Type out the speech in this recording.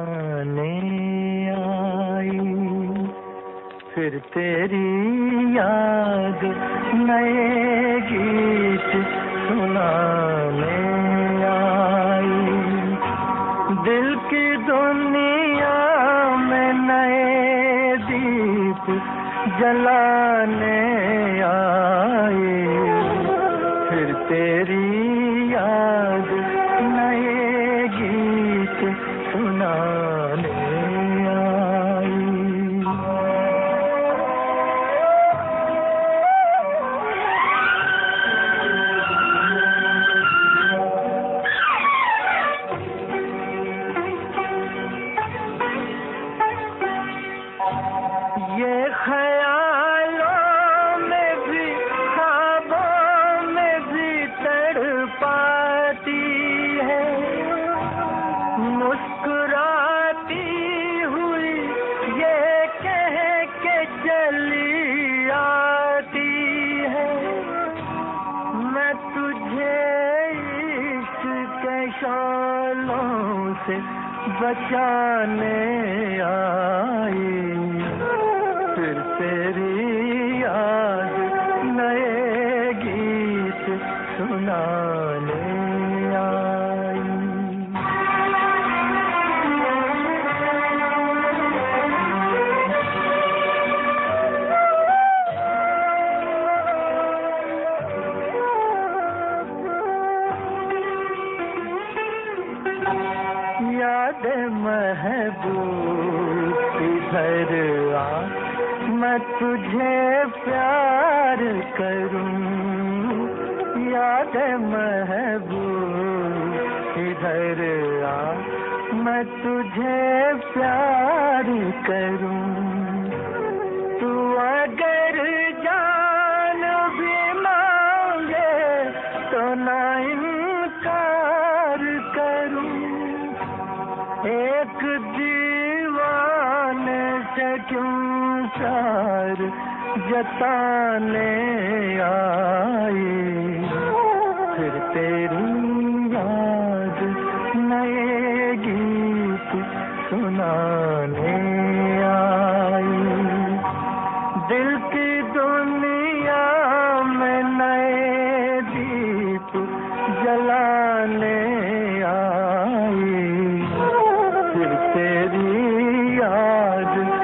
सुनाने आई, फिर तेरी याद नए गीत सुनाने आई। दिल की दुनिया में नए दीप जलाने आई, फिर तेरी याद नए गीत सुनाने आई। ये ख्यालों में भी ख्वाबों में भी तड़पाती है, मुस्कुराती हुई ये कह के चली आती है, मैं तुझे इश्क के शोलों से बचाने आई, फिर तेरी याद नए गीत सुनाने आई। याद महबूब इधर आ, मैं तुझे प्यार करूं। याद महबूब इधर आ, मैं तुझे प्यार करूं। तू अगर जान भी मांगे तो ना इनकार करूं। एक दीवाने से क्यों प्यार जताने आई, फिर तेरी याद नए गीत सुनाने आई। दिल की दुनिया में नए दीप जलाने आई, फिर तेरी याद